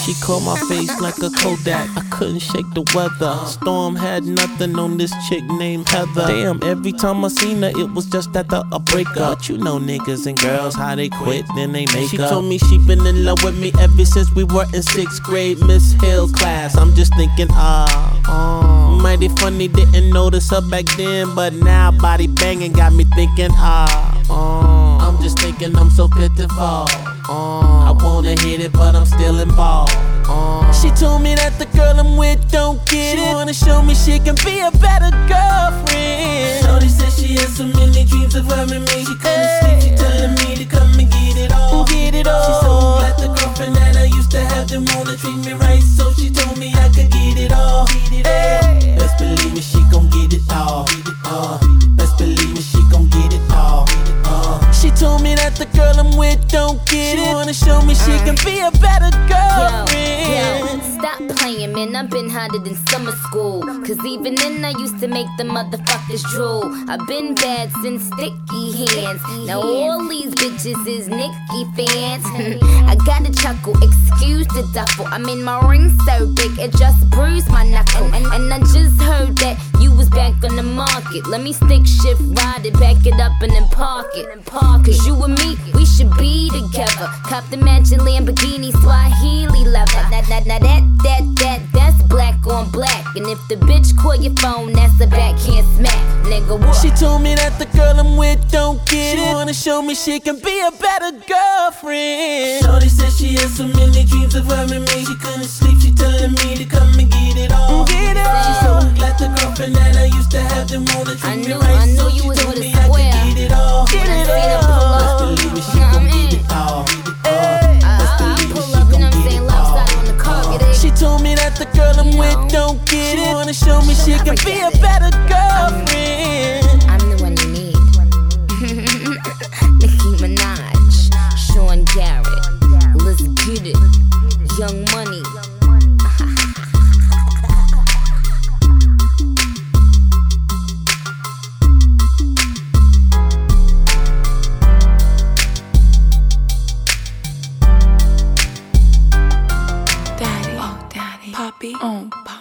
She caught my face like a Kodak. I couldn't shake the weather. Storm had nothing on this chick named Heather. Damn, every time I seen her, it was just after a breakup. But you know niggas and girls, how they quit, then they make up. She told me she been in love with me ever since we were in 6th grade Miss Hill class. I'm just thinking, mighty funny, didn't notice her back then, but now body banging got me thinking, I'm just thinking I'm so pitiful. I wanna hit it, but I'm still involved. She told me that the girl I'm with don't get it. She wanna show me she can be a better girlfriend. Shorty said she had so many dreams of her and me. She couldn't sleep, she telling me to come and get it all. Get it all. She so glad the girlfriend that I used to have didn't wanna treat me right, so she told me I could get it all. Best believe me, she gon' get it all. Best believe me, she gon' get it all. She told me that the girl I'm with don't get it. She wanna show me she can be a better girlfriend. Yo, stop playing, man, I've been hotter than summer school. Cause even then I used to make the motherfuckers drool. I've been bad since sticky hands. Now all these bitches is Nicki fans. I gotta chuckle, excuse the duffel. I mean my ring so big it just bruised my knuckle. And I just heard that you was back on the market. Let me stick shift ride it, back it up and then park it. Cause you and me, we should be together. Cop the mansion Lamborghini, Swahili leather. That's black on black. And if the bitch call your phone, that's a backhand smack. Nigga, what? She told me that the girl I'm with don't get it. She wanna show me she can be a better girlfriend. Shorty said she had so many dreams of her and me. She couldn't sleep, she telling me to come and get it all. Get it all. She's so glad the girlfriend that I used to have didn't wanna treat me right, I knew so you she was told with a me I square. could get it all. Get it Best all. believe me, she gon' get it all. Best believe me, pull she up, you know gon' what I'm get saying? it Lopsided all. on the car, get it? She told me that the girl I'm with don't get it. She wanna show me she can be a better girlfriend. I'm the one you need. Nicki Minaj, Sean Garrett, let's get it. Young Money. Daddy, oh daddy, Poppy,